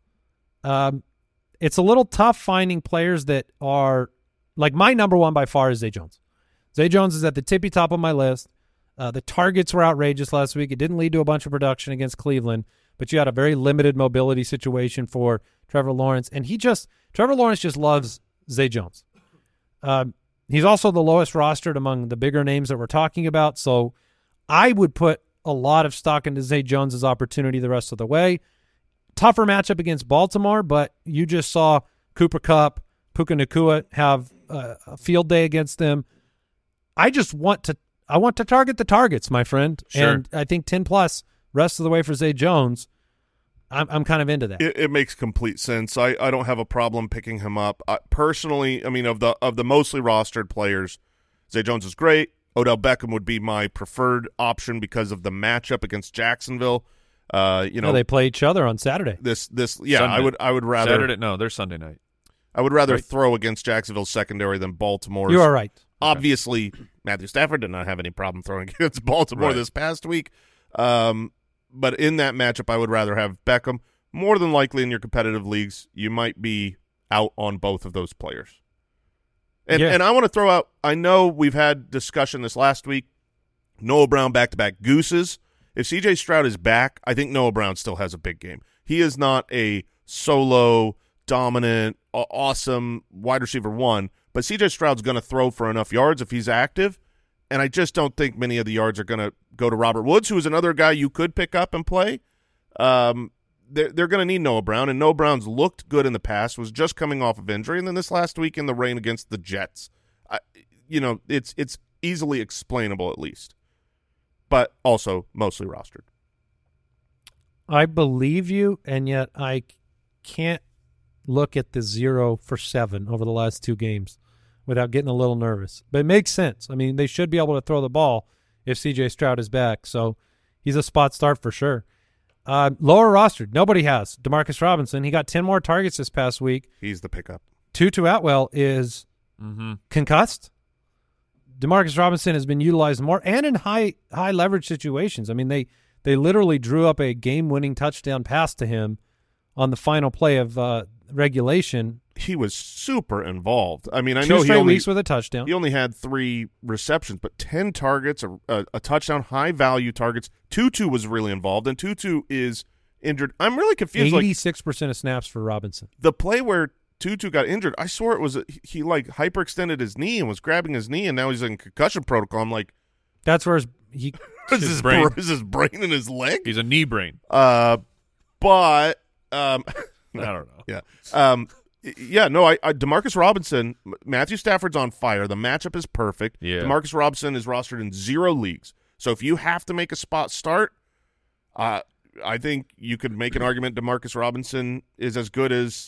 Um, it's a little tough finding players that are, like, my number one by far is Zay Jones. Zay Jones is at the tippy top of my list. Uh, the targets were outrageous last week. It didn't lead to a bunch of production against Cleveland, but you had a very limited mobility situation for Trevor Lawrence, and he just Trevor Lawrence just loves Zay Jones. Um, he's also the lowest rostered among the bigger names that we're talking about, so I would put a lot of stock into Zay Jones' opportunity the rest of the way. Tougher matchup against Baltimore, but you just saw Cooper Kupp, Puka Nacua have uh, a field day against them. I just want to I want to target the targets, my friend, Sure. and I think ten plus rest of the way for Zay Jones. I'm I'm kind of into that. It, it makes complete sense. I, I don't have a problem picking him up. I, personally, I mean, of the of the mostly rostered players, Zay Jones is great. Odell Beckham would be my preferred option because of the matchup against Jacksonville. Uh, you know, Yeah, they play each other on Saturday. this this yeah, Sunday. I would I would rather Saturday, no, they're Sunday night. I would rather Right. throw against Jacksonville's secondary than Baltimore's. You are right. Obviously, Matthew Stafford did not have any problem throwing against Baltimore Right. this past week. Um, but in that matchup, I would rather have Beckham. More than likely in your competitive leagues, you might be out on both of those players. And Yeah. and I want to throw out, I know we've had discussion this last week, Noah Brown back-to-back gooses. If C J Stroud is back, I think Noah Brown still has a big game. He is not a solo, dominant, aw- awesome wide receiver one, but C J Stroud's going to throw for enough yards if he's active, and I just don't think many of the yards are going to go to Robert Woods, who is another guy you could pick up and play. Um, they're they're going to need Noah Brown, and Noah Brown's looked good in the past, was just coming off of injury, and then this last week in the rain against the Jets. I, you know, it's it's easily explainable at least, but also mostly rostered. I believe you, and yet I can't look at the zero for seven over the last two games without getting a little nervous. But it makes sense. I mean, they should be able to throw the ball if C J Stroud is back, so he's a spot start for sure. Uh, lower rostered, nobody has. Demarcus Robinson, he got ten more targets this past week. He's the pickup. Tutu Atwell is Mm-hmm. concussed. Demarcus Robinson has been utilized more and in high high leverage situations. I mean, they they literally drew up a game-winning touchdown pass to him on the final play of uh, regulation. He was super involved. I mean, I Two know he straight only weeks with a touchdown. he only had three receptions, but ten targets, a, a, a touchdown, high value targets. Tutu was really involved, and Tutu is injured. I'm really confused. Like eighty-six percent of snaps for Robinson. the play where Tutu got injured, I swore it was a, he, he like hyperextended his knee and was grabbing his knee, and now he's in concussion protocol. I'm like, That's where his, he is his brain. brain, is his brain in his leg? He's a knee brain. Uh, but um, I don't know. yeah, um, y- yeah, no, I, I Demarcus Robinson, M- Matthew Stafford's on fire. The matchup is perfect. Yeah. Demarcus Robinson is rostered in zero leagues, so if you have to make a spot start, uh, I think you could make an argument Demarcus Robinson is as good as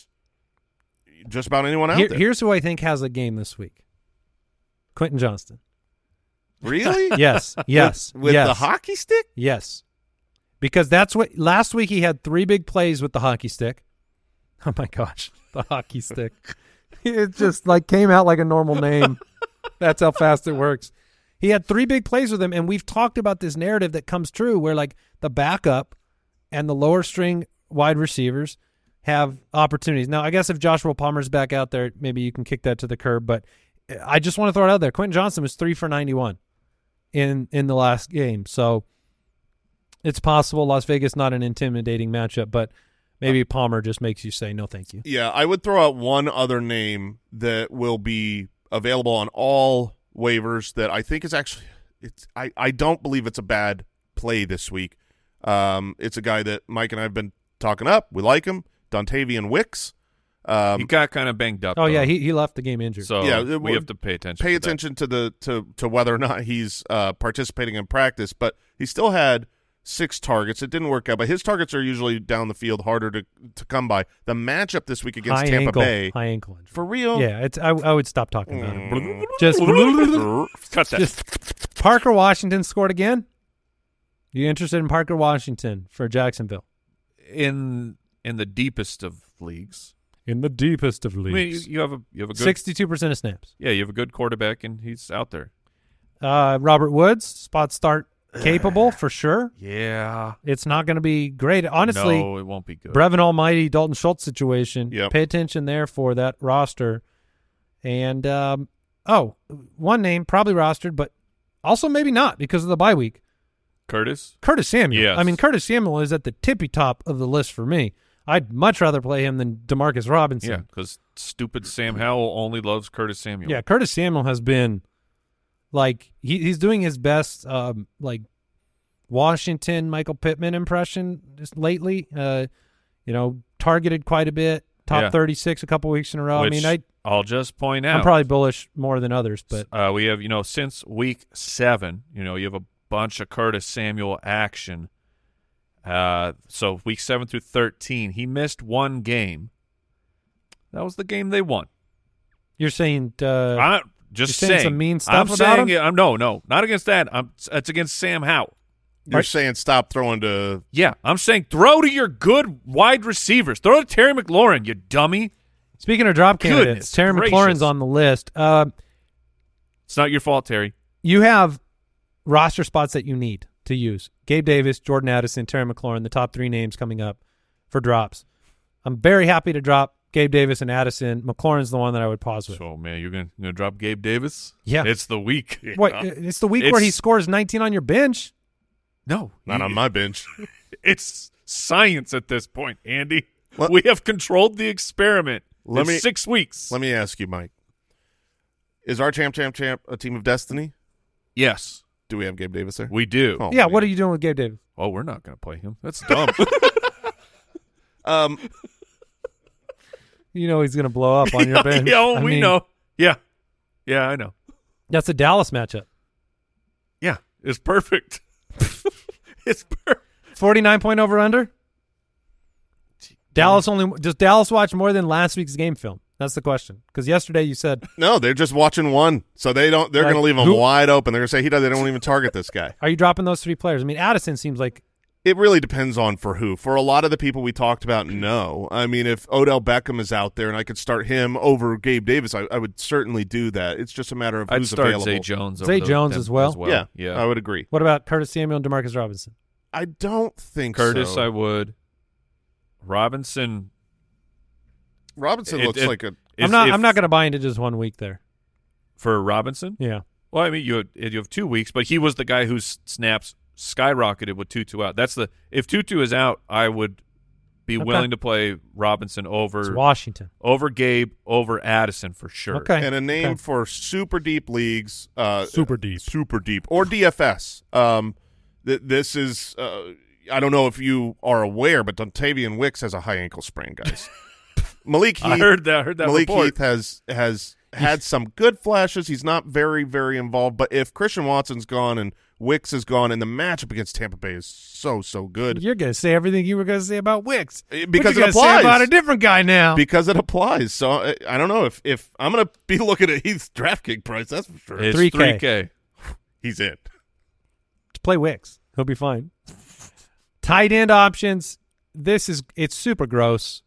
just about anyone out Here- there. here's who I think has a game this week. Quentin Johnston. Really? Yes, yes, With yes, the hockey stick? yes. Because that's what last week he had three big plays with the hockey stick. Oh my gosh, the hockey stick! It just like came out like a normal name. That's how fast it works. He had three big plays with him, and we've talked about this narrative that comes true, where like the backup and the lower string wide receivers have opportunities. Now, I guess if Joshua Palmer's back out there, maybe you can kick that to the curb. But I just want to throw it out there. Quentin Johnston was three for ninety-one in in the last game, so it's possible. Las Vegas not an intimidating matchup, but maybe Palmer just makes you say no, thank you. Yeah, I would throw out one other name that will be available on all waivers that I think is actually it's I, I don't believe it's a bad play this week. Um, it's a guy that Mike and I have been talking up. We like him, Dontavian Wicks. Um, He got kind of banged up. Oh though. yeah, he he left the game injured. So Yeah, we it- have to pay attention. pay to that. attention to the to to whether or not he's uh, participating in practice, but he still had six targets. It didn't work out, but his targets are usually down the field, harder to to come by. The matchup this week against high Tampa ankle, Bay, high ankle injury. for real. Yeah, it's I, I would stop talking about Mm. him. Just Cut that. just Parker Washington scored again. You interested in Parker Washington for Jacksonville? in in the deepest of leagues. in the deepest of I mean, you, leagues. you have a you have a good sixty-two percent of snaps. yeah, you have a good quarterback, and he's out there. Uh, Robert Woods, spot start capable for sure. Yeah, It's not going to be great. Honestly, no, it won't be good. Brevin Almighty, Dalton Schultz situation. Yep. Pay attention there for that roster. And, um, oh, one name probably rostered, but also maybe not because of the bye week. Curtis. Curtis Samuel. Yes. I mean, Curtis Samuel is at the tippy top of the list for me. I'd much rather play him than DeMarcus Robinson. Yeah, because stupid Sam Howell only loves Curtis Samuel. Yeah, Curtis Samuel has been like he, he's doing his best um, like Washington Michael Pittman impression just lately. Uh, you know, targeted quite a bit, top Yeah. thirty-six a couple weeks in a row. Which I mean, I I'll just point out. I'm probably bullish more than others, but uh, we have, you know, since week seven, you know, you have a bunch of Curtis Samuel action. Uh, so week seven through thirteen, he missed one game. That was the game they won. you're saying uh, I'm just you're saying saying some mean stuff I'm about saying him? it- I'm no, no, not against that. I'm it's against Sam Howell. You're saying stop throwing to Yeah, I'm saying throw to your good wide receivers. Throw to Terry McLaurin, you dummy. speaking of drop Goodness candidates, Terry gracious. McLaurin's on the list. Uh, It's not your fault, Terry. you have roster spots that you need to use. Gabe Davis, Jordan Addison, Terry McLaurin, the top three names coming up for drops. I'm very happy to drop Gabe Davis and Addison. McLaurin's the one that I would pause with. So man, you're gonna, you're gonna drop Gabe Davis? Yeah. It's the week. What? It's the week where he It's- scores nineteen on your bench. No, not you- on my bench. It's science at this point, Andy. Let- we have controlled the experiment. Let in me- six weeks. Let me ask you, Mike. Is our champ, champ, champ a team of destiny? yes, Do we have Gabe Davis there? we do. Oh, yeah, man. what are you doing with Gabe Davis? Oh, we're not going to play him. That's dumb. Um, You know he's going to blow up on your bench. yeah, oh, I we mean, know. Yeah, yeah, I know. That's a Dallas matchup. Yeah, it's perfect. it's perfect. forty-nine point over under. Dallas only does Dallas watch more than last week's game film? That's the question. Because yesterday you said, no, they're just watching one, so they don't. They're Like, going to leave him who- wide open. They're going to say he does. They don't even target this guy. "Are you dropping those three players?" I mean, Addison seems like It really depends on for who. For a lot of the people we talked about, no. I mean, if Odell Beckham is out there and I could start him over Gabe Davis, I, I would certainly do that. It's just a matter of I'd who's start available. Zay Jones. Zay over the- Jones them as well? Yeah, yeah. I would agree. what about Curtis Samuel and DeMarcus Robinson? I don't think Curtis, so. I would. Robinson. Robinson it- looks it- like a. I'm is- not. if- I'm not going to buy into just one week there. for Robinson. Yeah. Well, I mean, you have, you have two weeks, but he was the guy whose snaps skyrocketed with Tutu out. That's the if Tutu is out, I would be Okay. willing to play Robinson It's over Washington. over Gabe, over Addison for sure. Okay. And a name Okay. for super deep leagues. Uh, Super deep. Super deep. Or D F S. Um, th- this is, uh, I don't know if you are aware, but Dontavian Wicks has a high ankle sprain, guys. Malik Heath. I heard that. I heard that Malik report. Heath has has had some good flashes. He's not very, very involved. But if Christian Watson's gone and Wicks is gone, and the matchup against Tampa Bay is so, so good. You're going to say everything you were going to say about Wicks Because What you it gonna say applies. about a different guy now. Because it applies. So I, I don't know if, if I'm going to be looking at Heath's DraftKings price, that's for sure. It's three K. three K. He's in. Just play Wicks. He'll be fine. Tight end options. This is it's super gross.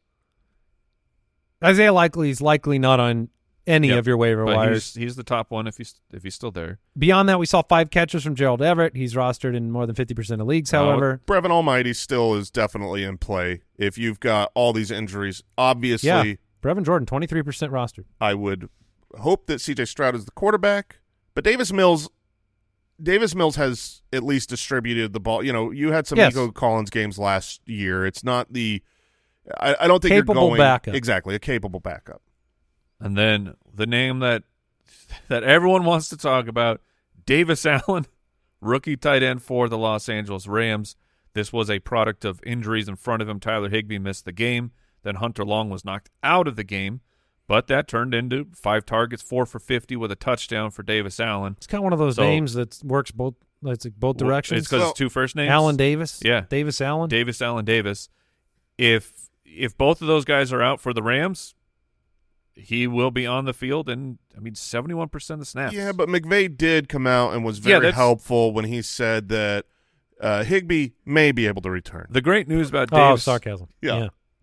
Isaiah Likely is likely not on any Yep. of your waiver But wires. he's, he's the top one if he's if he's still there. Beyond that, we saw five catches from Gerald Everett. He's rostered in more than fifty percent of leagues, Uh, however. Brevin Almighty still is definitely in play. If you've got all these injuries, obviously Yeah. Brevin Jordan, twenty-three percent rostered. I would hope that C J Stroud is the quarterback. But Davis Mills Davis Mills has at least distributed the ball. You know, you had some Yes. Nico Collins games last year. It's not the I, I don't think Capable you're going backup. exactly a capable backup. And then the name that that everyone wants to talk about, Davis Allen, rookie tight end for the Los Angeles Rams. This was a product of injuries in front of him. Tyler Higbee missed the game. Then Hunter Long was knocked out of the game. But that turned into five targets, four for fifty with a touchdown for Davis Allen. It's kind of one of those So- names that works both. It's like both directions. It's because Well, it's two first names. Allen Davis. Yeah. Davis Allen. Davis Allen Davis. If if both of those guys are out for the Rams, he will be on the field, and I mean seventy-one percent of the snaps. Yeah, but McVay did come out and was Yeah, very that's- helpful when he said that uh, Higbee may be able to return. The great news about oh, Davis, sarcasm. Yeah. yeah.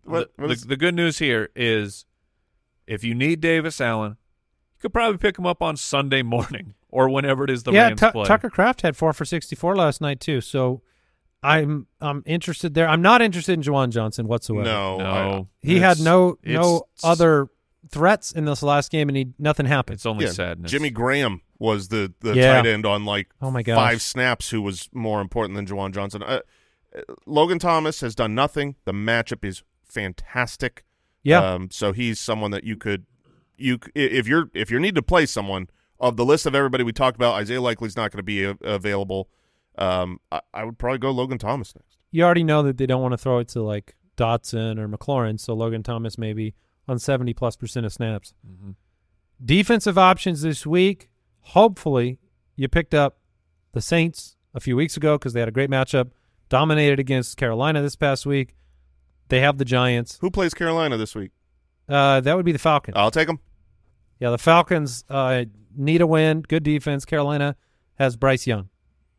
What, the, what is, the, the good news here is if you need Davis Allen, you could probably pick him up on Sunday morning or whenever it is the yeah, Rams Tu- play. Tucker Kraft had four for sixty-four last night too. So I'm I'm interested there. I'm not interested in Juwan Johnson whatsoever. no, no, he had it's- no it's- no other threats in this last game, and he nothing happened. It's only yeah, sadness. Jimmy Graham was the, the Yeah. tight end on like Oh my gosh. five snaps who was more important than Juwan Johnson. Uh, uh, Logan Thomas has done nothing. The matchup is fantastic. Yeah. Um, so he's someone that you could you c- if you're if you need to play someone of the list of everybody we talked about, Isaiah Likely's not going to be a- available. Um, I, I would probably go Logan Thomas next. You already know that they don't want to throw it to like Dotson or McLaurin, so Logan Thomas maybe on seventy plus percent of snaps. Mhm. Defensive options this week. Hopefully, you picked up the Saints a few weeks ago because they had a great matchup, dominated against Carolina this past week. They have the Giants. Who plays Carolina this week? Uh, that would be the Falcons. I'll take them. Yeah, the Falcons uh, need a win. Good defense. Carolina has Bryce Young.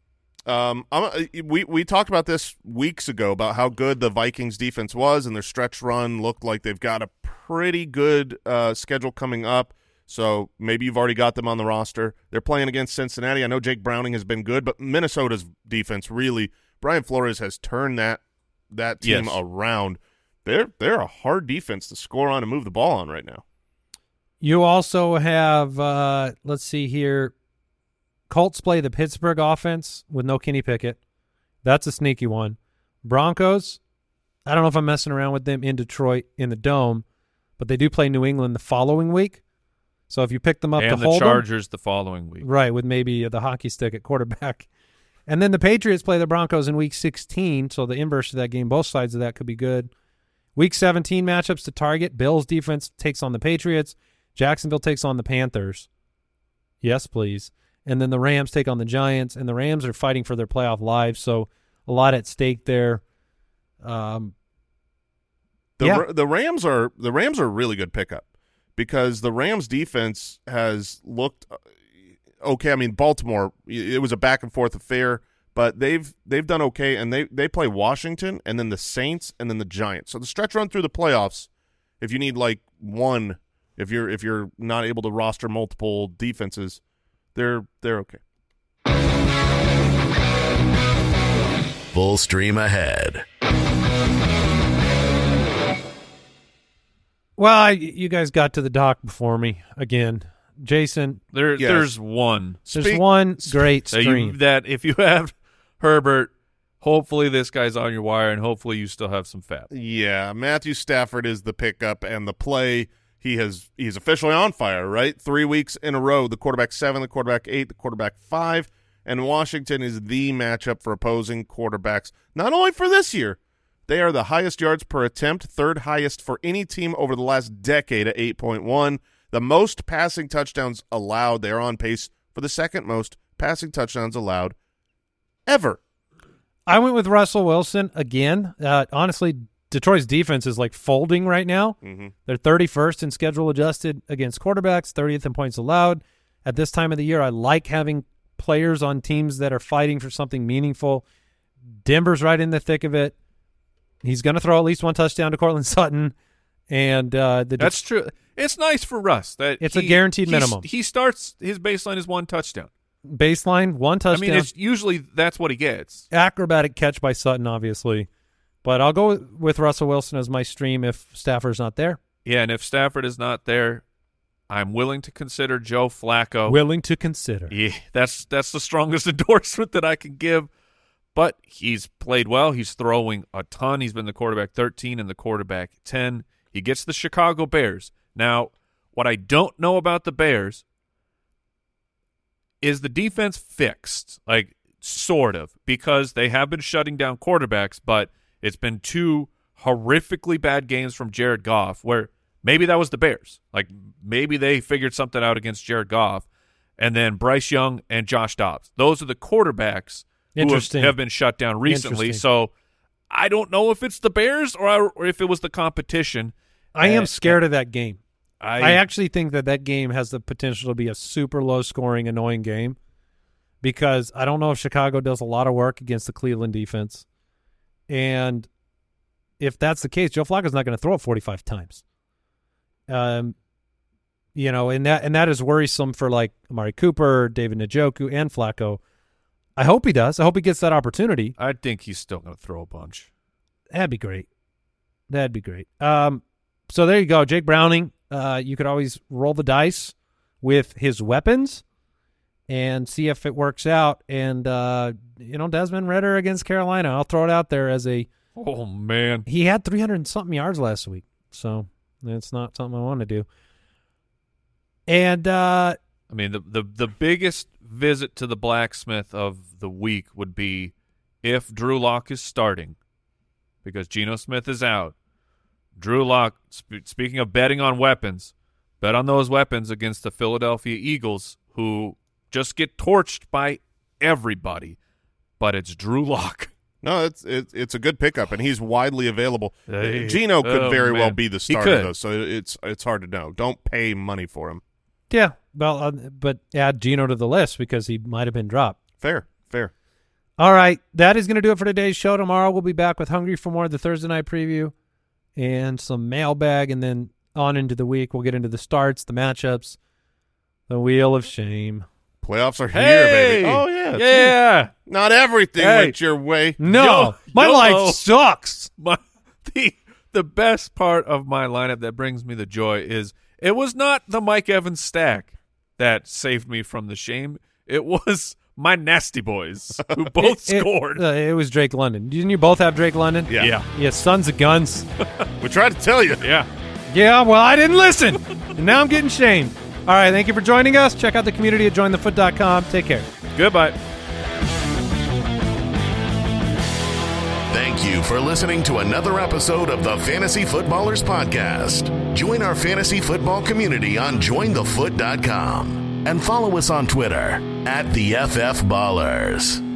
Um, I'm, uh, we we talked about this weeks ago about how good the Vikings defense was, and their stretch run looked like they've got a pretty good uh, schedule coming up. So maybe you've already got them on the roster. They're playing against Cincinnati. I know Jake Browning has been good, but Minnesota's defense really – Brian Flores has turned that that team Yes. around. They're they're a hard defense to score on and move the ball on right now. You also have, uh, let's see here, Colts play the Pittsburgh offense with no Kenny Pickett. That's a sneaky one. Broncos, I don't know if I'm messing around with them in Detroit in the Dome, but they do play New England the following week. So if you pick them up and to the hold them, Chargers the following week. right, with maybe the hockey stick at quarterback. And then the Patriots play the Broncos in week sixteen, so the inverse of that game, both sides of that could be good. Week seventeen matchups to target. Bills defense takes on the Patriots. Jacksonville takes on the Panthers. Yes, please. And then the Rams take on the Giants, and the Rams are fighting for their playoff lives, so a lot at stake there. Um, The yeah. Ra- the Rams are the Rams are a really good pickup because the Rams defense has looked uh, okay. I mean, Baltimore, it was a back and forth affair, but they've they've done okay, and they they play Washington and then the Saints and then the Giants. So the stretch run through the playoffs, if you need like one, if you're if you're not able to roster multiple defenses, they're they're okay. Full stream ahead. well, I, you guys got to the dock before me again. Jason, There, Yes. There's one there's Speak- one great that, you, stream. that if you have Herbert, hopefully this guy's on your wire, and hopefully you still have some fab. Yeah, Matthew Stafford is the pickup and the play. He has he's officially on fire, right? Three weeks in a row. The quarterback seven, the quarterback eight, the quarterback five, and Washington is the matchup for opposing quarterbacks. Not only for this year, they are the highest yards per attempt, third highest for any team over the last decade at eight point one. The most passing touchdowns allowed. They're on pace for the second most passing touchdowns allowed ever. I went with Russell Wilson again. Uh, honestly, Detroit's defense is like folding right now. Mhm. They're thirty-first in schedule adjusted against quarterbacks, thirtieth in points allowed. At this time of the year, I like having players on teams that are fighting for something meaningful. Denver's right in the thick of it. He's going to throw at least one touchdown to Cortland Sutton. And uh, the That's true. It's nice for Russ that It's a he- guaranteed he's- minimum. He starts his baseline is one touchdown. baseline, one touchdown. I mean, it's usually that's what he gets. Acrobatic catch by Sutton, obviously. But I'll go with, with Russell Wilson as my stream if Stafford's not there. Yeah, and if Stafford is not there, I'm willing to consider Joe Flacco. Willing to consider. Yeah, that's that's the strongest endorsement that I can give. But he's played well. He's throwing a ton. He's been the quarterback thirteen and the quarterback ten. He gets the Chicago Bears. Now, what I don't know about the Bears is the defense fixed, like sort of, because they have been shutting down quarterbacks, but it's been two horrifically bad games from Jared Goff where maybe that was the Bears. Like maybe they figured something out against Jared Goff, and then Bryce Young and Josh Dobbs. Those are the quarterbacks who have, Interesting. have been shut down recently. Interesting. So I don't know if it's the Bears or, or if it was the competition. I am Uh, scared of that game. I, I actually think that that game has the potential to be a super low-scoring, annoying game because I don't know if Chicago does a lot of work against the Cleveland defense. And if that's the case, Joe Flacco's not going to throw it forty-five times. Um, you know, and that and that is worrisome for like Amari Cooper, David Njoku, and Flacco. I hope he does. I hope he gets that opportunity. I think he's still going to throw a bunch. That'd be great. That'd be great. Um, so there you go, Jake Browning. Uh, you could always roll the dice with his weapons and see if it works out. And uh, you know, Desmond Ridder against Carolina. I'll throw it out there as a. Oh man, he had three hundred and something yards last week, so it's not something I want to do. And uh, I mean, the, the the biggest visit to the blacksmith of the week would be if Drew Lock is starting, because Geno Smith is out. Drew Lock, sp- speaking of betting on weapons, bet on those weapons against the Philadelphia Eagles, who just get torched by everybody. But it's Drew Lock. No, it's it's it's a good pickup, and he's widely available. Hey. Geno could Oh, very man. well be the He starter, could. though, so it's it's hard to know. Don't pay money for him. yeah, well, uh, but add Geno to the list because he might have been dropped. Fair, fair. All right, that is going to do it for today's show. Tomorrow we'll be back with Hungry for More, the Thursday night preview, and some mailbag, and then on into the week we'll get into the starts, the matchups, the Wheel of Shame. Playoffs are here, Hey! baby. Oh, yeah. it's Yeah. here. Not everything Hey. went your way. No, Yo- my YOLO. life sucks. My, the the best part of my lineup that brings me the joy is it was not the Mike Evans stack that saved me from the shame. It was my nasty boys who both It- it- scored. uh, It, was Drake London. Didn't you both have Drake London? Yeah. yeah. Yeah, sons of guns. We tried to tell you. Yeah. Yeah, well, I didn't listen. And now I'm getting shamed. All right, thank you for joining us. Check out the community at join the foot dot com. Take care. Goodbye. Thank you for listening to another episode of the Fantasy Footballers Podcast. Join our fantasy football community on join the foot dot com and follow us on Twitter at the F F Ballers.